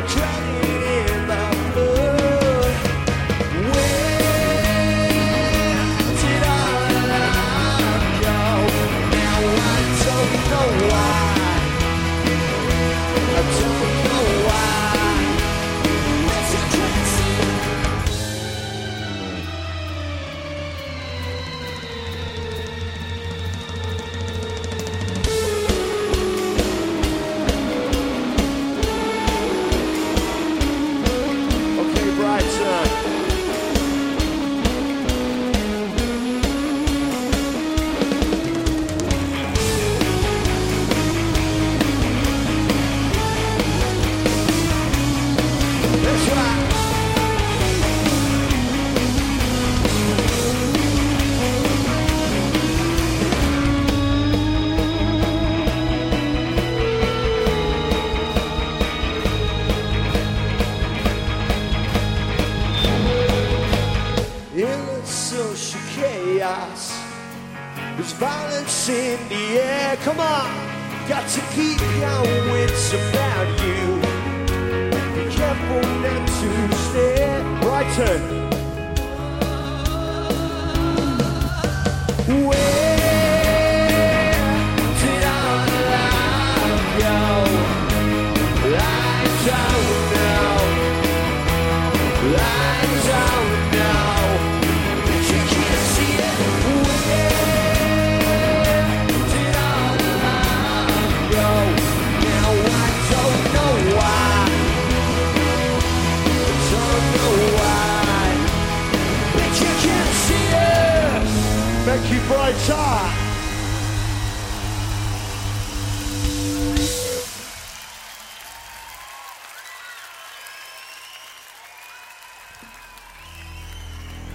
drowning in my blood. Where did our love go? Now I don't know why. I don't know why. It's a crazy. Okay, Brighton. That's right. In the social chaos, there's violence in the air. Come on, got to keep your wits about you. Be careful not to stare. Brighton. Where did our love go? I don't know. I don't know. But you can't see it. Where did our love go? Now I don't know why. I don't know why. But you can't see it. Thank you, Brighton.